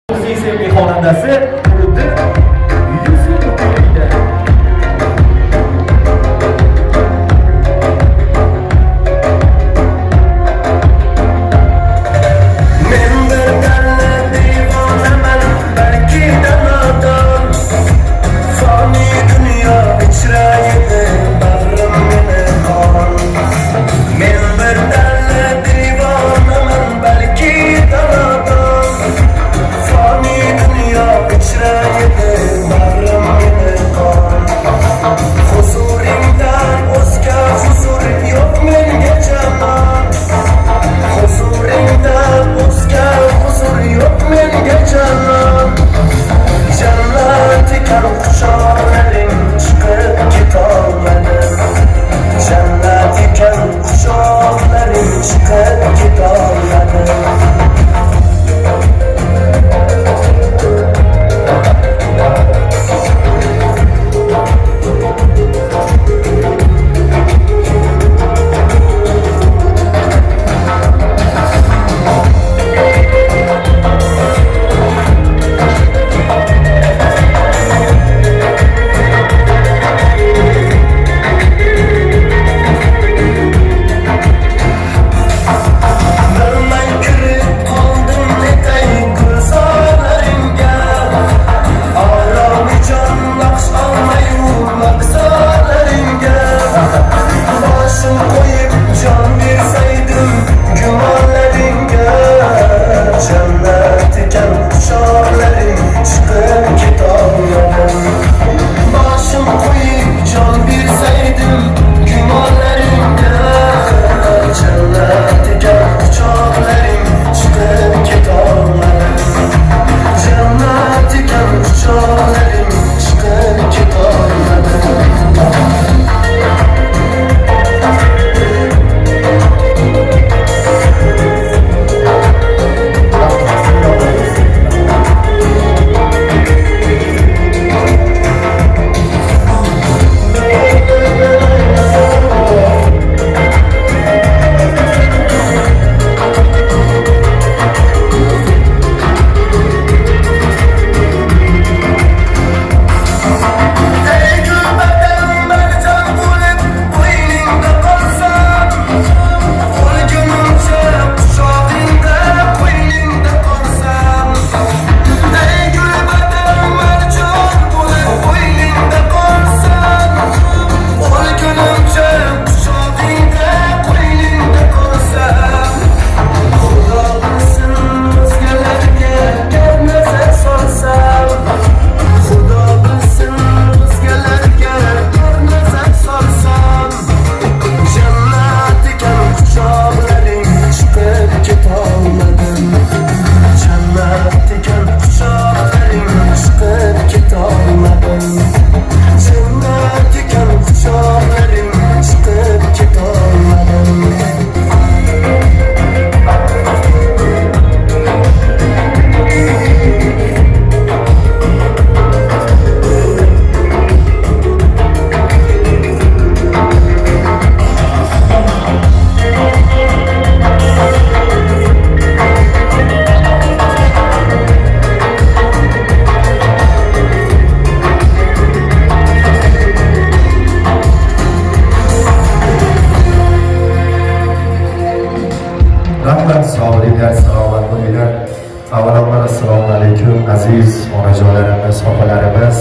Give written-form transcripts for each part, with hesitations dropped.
sevgili xonandasi Nuriddin Yusufovda. Avvalambor assalomu alaykum aziz onajonlarimiz, opalarimiz,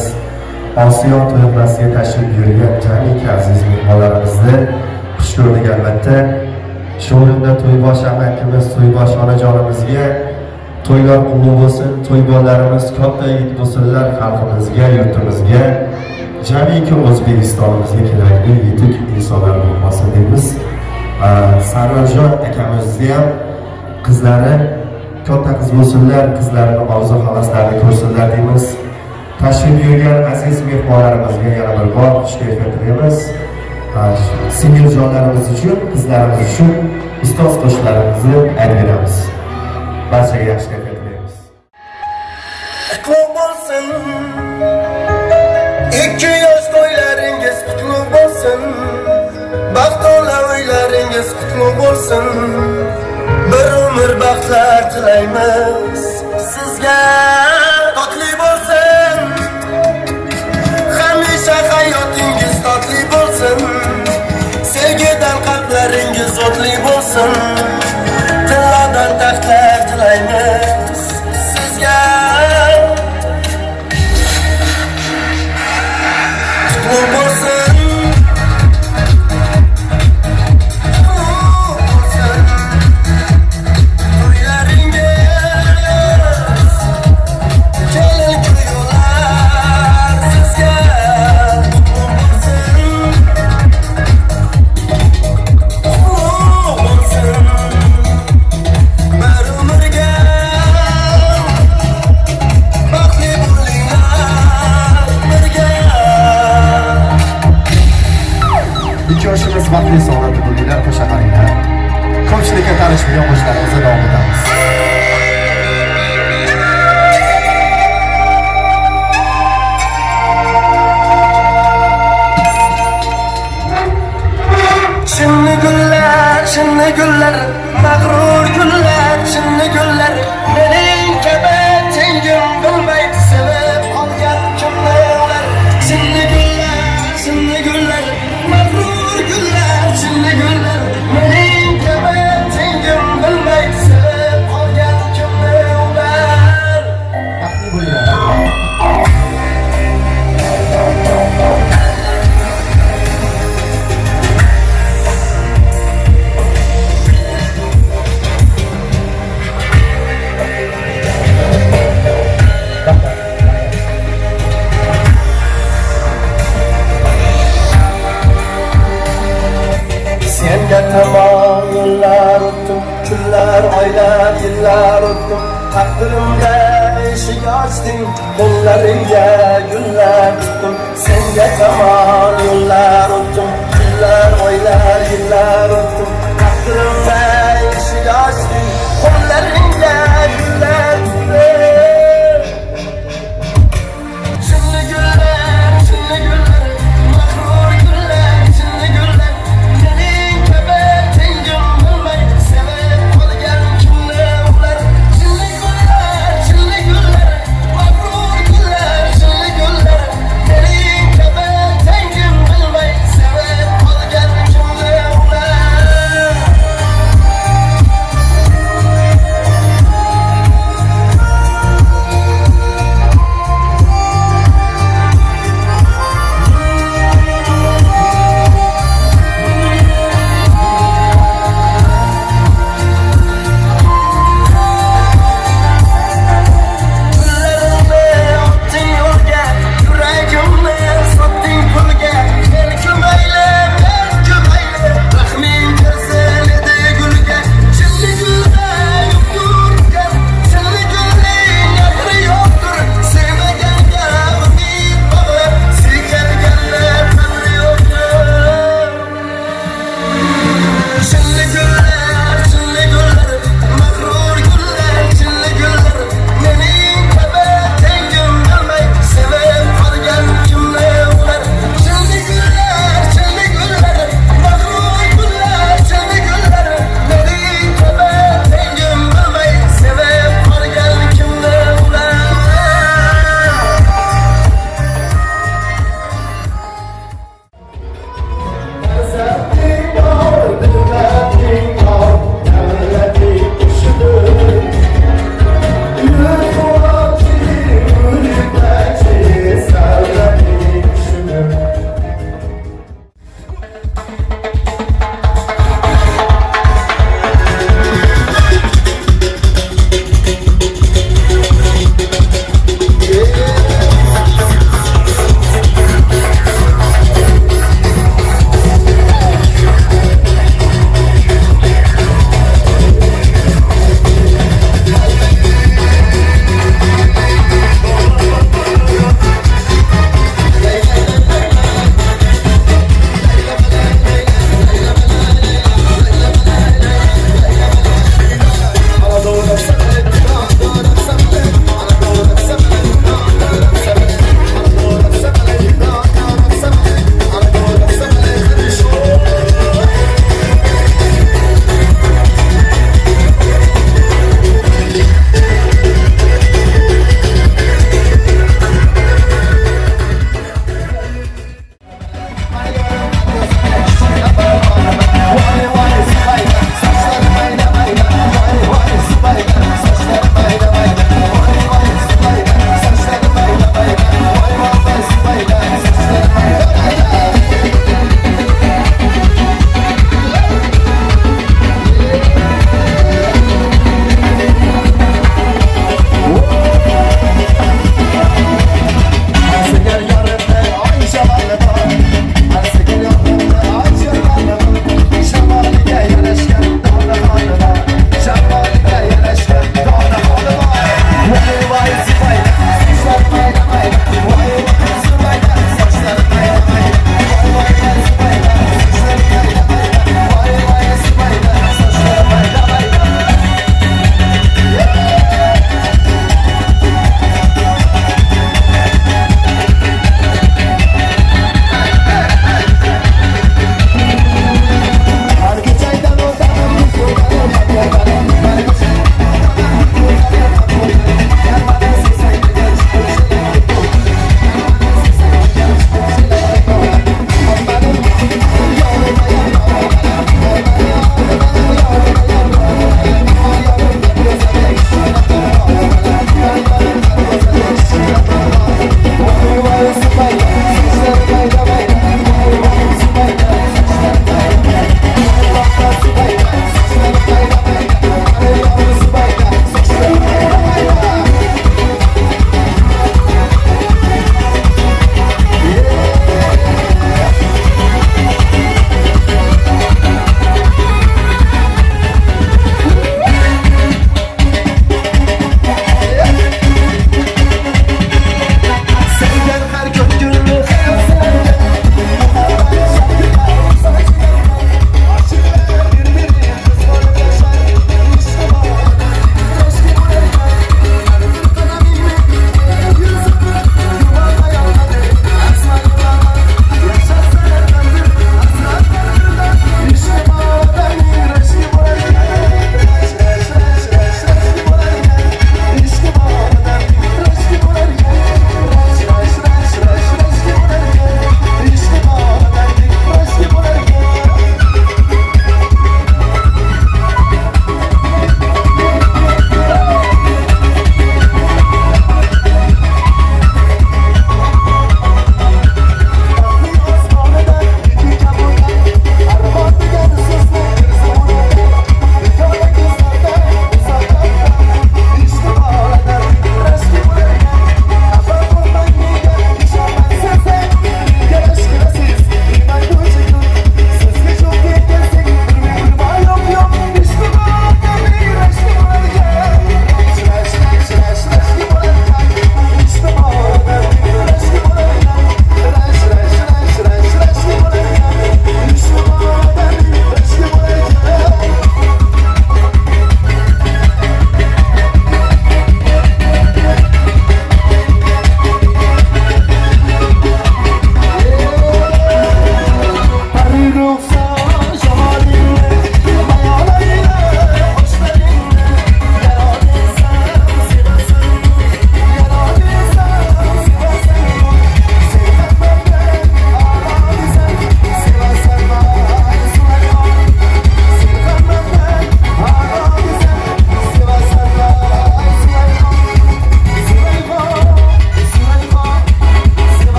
Osiyo to'yxonasiga tashrif buyurgan jamiki aziz mehmonlarimizni xush ko'rdik albatta. Shu o'rinda to'ybosh amakimiz, to'ybosh onajonimizga to'ylar qutlug' bo'lsin, to'yborlarimiz katta yigit bo'lsinlar, xalqimizga, yurtimizga, jamiki O'zbekistonimizga kerakli yetuk insonlar bo'lmasin deymiz. Sarvarjon akamizni ham qizlari katta qiz bo'lsinlar, qizlarining orzu havaslarini ko'rsinlar deymiz. Tashrif buyurgan aziz mehmonlarimizga yana bir bor xush kayfiyat tilaymiz. Singiljonlarimiz uchun, qizlarimiz uchun ustoz qo'shiqlarimizni aytib beramiz. Barchaga yaxshi kayfiyat tilaymiz. Qutlug' bo'lsin, 2 yosh to'ylaringiz qutlug' bo'lsin, baxtli uylaringiz qutlug' bo'lsin. Bir umr baxtlar tilaymiz sizga. bo'lsin. Tillardan taxtlar tilaymiz sizga. Qutlug' bo'lsin. Yoshimiz vaqtli sonati bo'linglar, qo'sha qaringlar. Ko'pchilikka tanishmagan qo'shiqlarimizni davom etamiz. Chinni gullar, mag'rur gullar, chinni gullar, mening kabi tengim bilmaydi sevib qolgan kimni ular. Chinni gullar, mag'rur gullar, chinni gullar, mening kabi tengim bilmaydi sevib qolgan kimni ular. Vaqtli bo'linglar. Senga tamom yillar o'tdim, kunlar, oylar, yillar o'tdim. Taqdirimga eshik ochding, qo'llaringga gullar tutdim. Senga tamom yillar o'tdim, kunlar, oylar, yillar o'tdim. Taqdirim